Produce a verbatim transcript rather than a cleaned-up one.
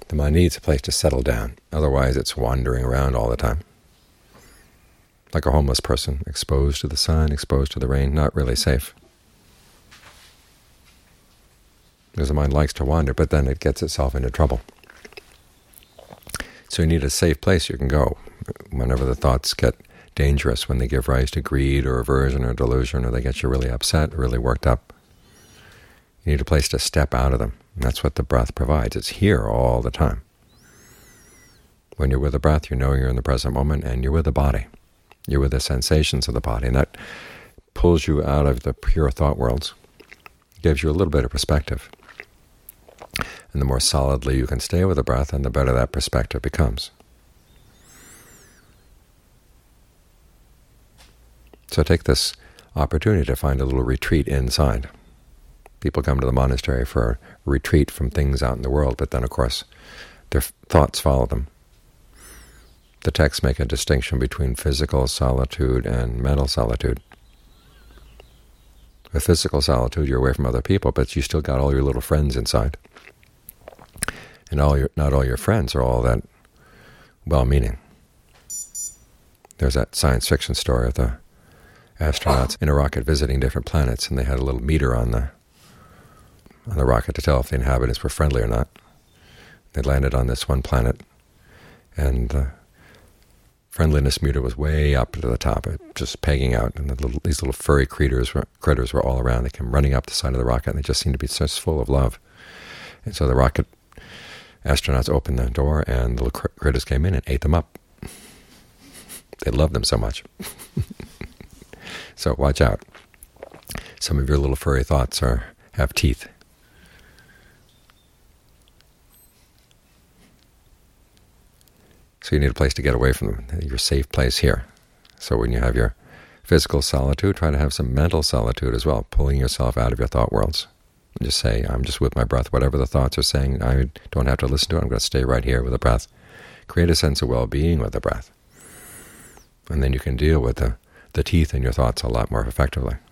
The mind needs a place to settle down. Otherwise it's wandering around all the time. Like a homeless person, exposed to the sun, exposed to the rain, not really safe. Because the mind likes to wander, but then it gets itself into trouble. So you need a safe place you can go whenever the thoughts get dangerous, when they give rise to greed or aversion or delusion, or they get you really upset, really worked up. You need a place to step out of them. And that's what the breath provides. It's here all the time. When you're with the breath, you know you're in the present moment, and you're with the body. You're with the sensations of the body, and that pulls you out of the pure thought worlds, gives you a little bit of perspective. And the more solidly you can stay with the breath, and the better that perspective becomes. So take this opportunity to find a little retreat inside. People come to the monastery for a retreat from things out in the world, but then, of course, their thoughts follow them. The texts make a distinction between physical solitude and mental solitude. With physical solitude, you're away from other people, but you still got all your little friends inside. And all your, not all your friends are all that well-meaning. There's that science fiction story of the astronauts in a rocket visiting different planets, and they had a little meter on the on the rocket to tell if the inhabitants were friendly or not. They landed on this one planet, and the friendliness meter was way up to the top, just pegging out, and the little, these little furry critters were, critters were all around. They came running up the side of the rocket, and they just seemed to be just full of love. And so the rocket astronauts opened the door, and the little cr critters came in and ate them up. They loved them so much. So watch out. Some of your little furry thoughts are have teeth. So you need a place to get away from them, your safe place here. So when you have your physical solitude, try to have some mental solitude as well, pulling yourself out of your thought worlds. And just say, I'm just with my breath. Whatever the thoughts are saying, I don't have to listen to it. I'm going to stay right here with the breath. Create a sense of well-being with the breath. And then you can deal with the, the teeth in your thoughts a lot more effectively.